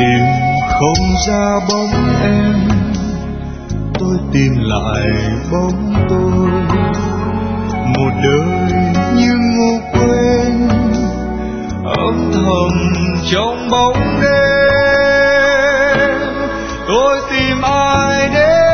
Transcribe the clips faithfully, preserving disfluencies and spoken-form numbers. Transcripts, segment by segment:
tìm không ra bóng em, tôi tìm lại bóng tôi. Một đời như ngủ quên, âm thầm trong bóng đêm. Tôi tìm ai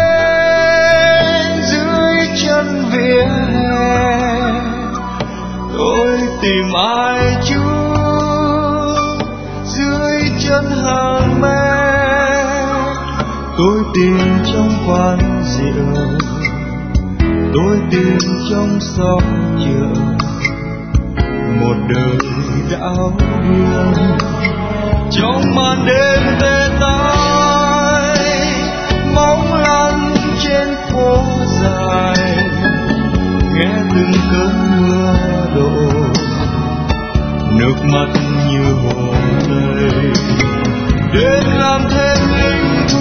đến dưới chân vỉa hè, tôi tìm ai chúa dưới chân hàng me. Tôi tìm trong quán rượu, tôi tìm trong xóm chợ, một đời đảo điên trong màn đêm tê tái. Bóng lăn trên phố dài, nghe từng cơn mưa đổ, nước mắt như hồ tây. Đến làm thêm linh thú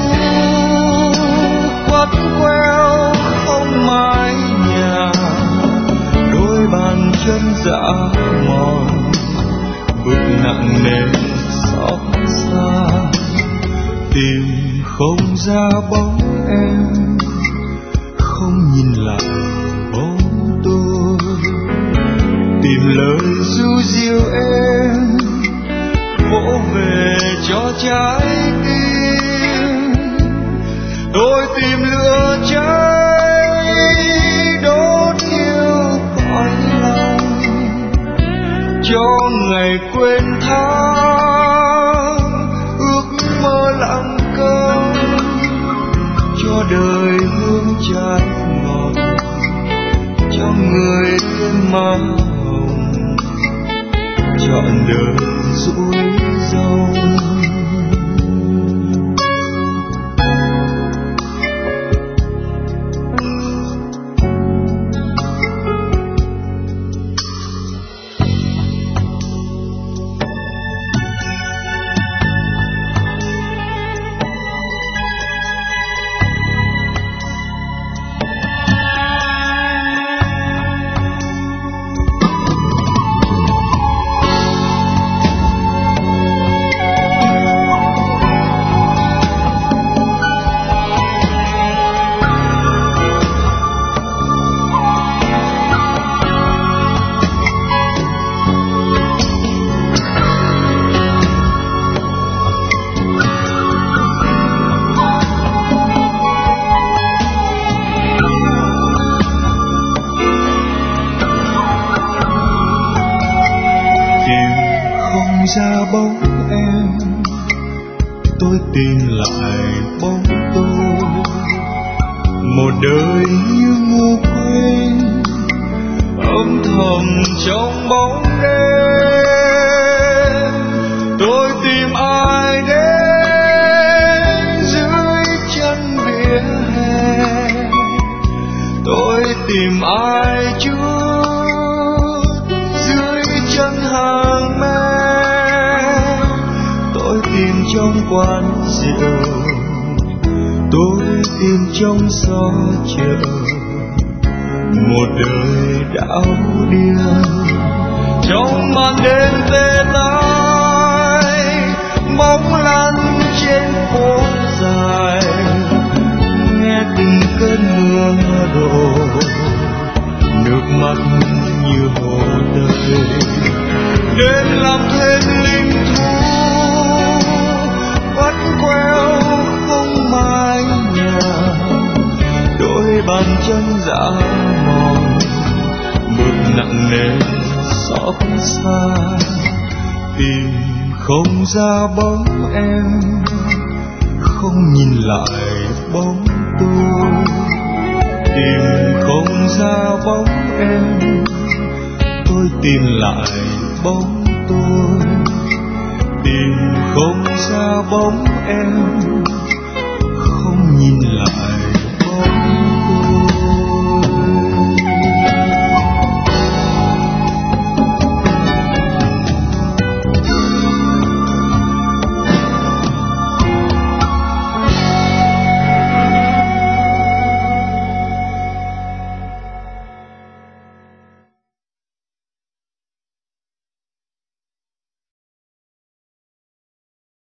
quắt queo không mái nhà, đôi bàn chân dã mòn bước nặng nề xót xa. Tìm không ra bóng em, không nhìn lại bóng tôi. Tìm lời ru dịu em, vỗ về cho trái tim. Tôi tìm lửa cháy đốt yêu cõi lòng, cho ngày quên tháng ước mơ lặng câm, cho đời hương trái ngọt, cho người thêm má hồng, trọn đời dối dâu. Ra bóng em, tôi tìm lại bóng tôi. Một đời như ngủ quên, âm thầm trong bóng đêm. Tôi tìm ai đến dưới chân vỉa hè, tôi tìm ai chút dưới chân hàng me. Tôi tìm trong quán rượu, tôi tìm trong gió chợ, một đời đảo điên trong màn đêm tê tái. Bóng lăn trên phố dài, nghe từng cơn mưa đổ, nước mắt như hồ tây. Đến làm thêm linh thú quắt queo không mái nhà, đôi bàn chân dã mòn bước nặng nề xót xa. Tìm không ra bóng em, không nhìn lại bóng tôi. Tìm không ra bóng em, tôi tìm lại bóng tôi. Tìm không ra bóng em, không nhìn lại